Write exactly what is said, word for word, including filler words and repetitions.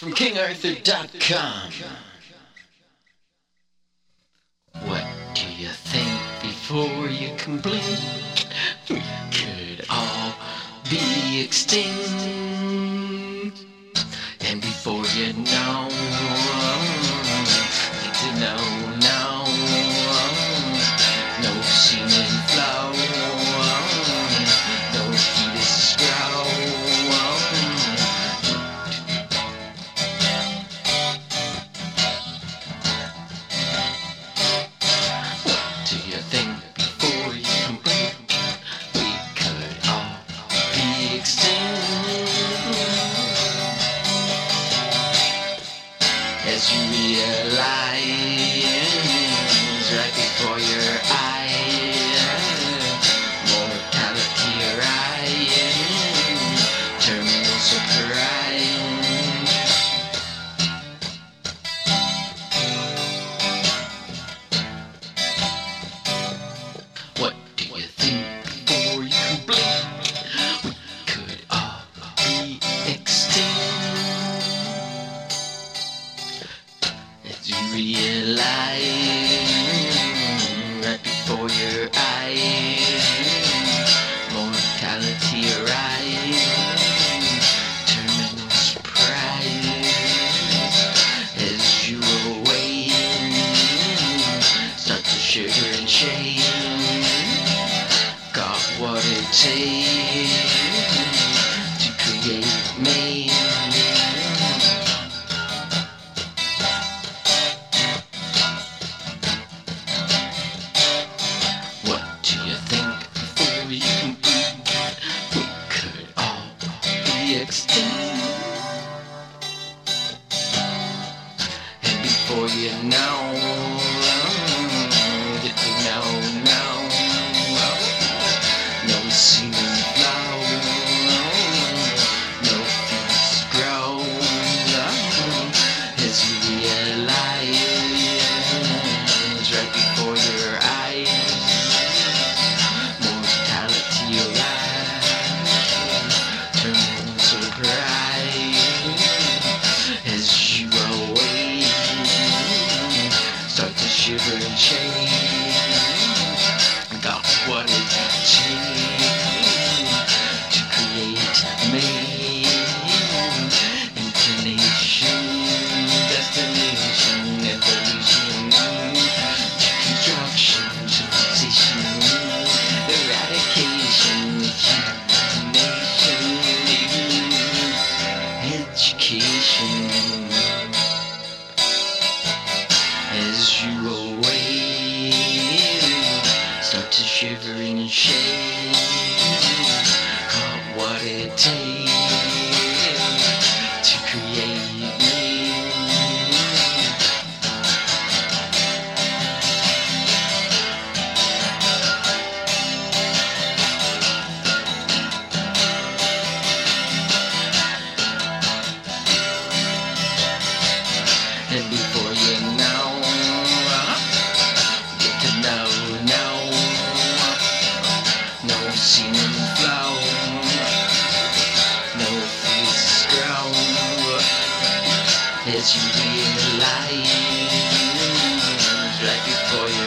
from king arthur dot com. What do you think before you can blink? We could all be extinct. And before you know, need to know now, no semen flow, no fetus grow. What do you think before you can blink? We could all be extinct. As you realize right before your eyes, mortality arrives, terminal surprise. What do you think before you can blink? We could all be extinct. As you realize right before your eyes, mortality arrives, terminal surprise. As you awake, start to shiver and shake. Got what it takes to create me. What do you think before you can blink? We could all be extinct. And before you know, get to know now, no semen flow, no fetus grow. As you realize right before your eyes, mortality arrives, terminal surprise. As you awake, start to shiver and shake. Got what it takes to create me. Inclination, destination, evolution, construction, civilization, eradication, nation, education. As you awake, start to shiver and shake. Got what it takes to create me. And before you know, get to know now, no semen flow, no fetus grow. As you realize right before